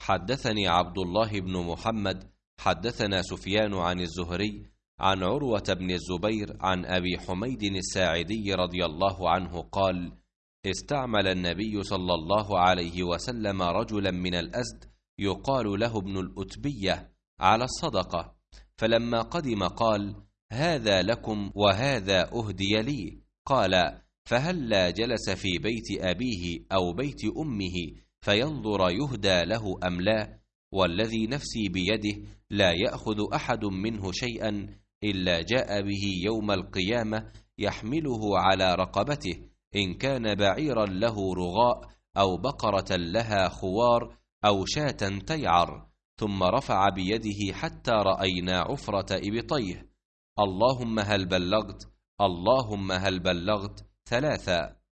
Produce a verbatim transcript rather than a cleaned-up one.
حدثني عبد الله بن محمد حدثنا سفيان عن الزهري عن عروة بن الزبير عن أبي حميد الساعدي رضي الله عنه قال: استعمل النبي صلى الله عليه وسلم رجلا من الأزد يقال له ابن الأتبية على الصدقة، فلما قدم قال: هذا لكم وهذا أهدي لي. قال: فهلا جلس في بيت أبيه أو بيت أمه فينظر يهدى له أم لا؟ والذي نفسي بيده لا يأخذ أحد منه شيئا إلا جاء به يوم القيامة يحمله على رقبته، إن كان بعيرا له رغاء أو بقرة لها خوار أو شاة تيعر. ثم رفع بيده حتى رأينا عفرة إبطيه: اللهم هل بلغت؟ اللهم هل بلغت؟ ثلاثا.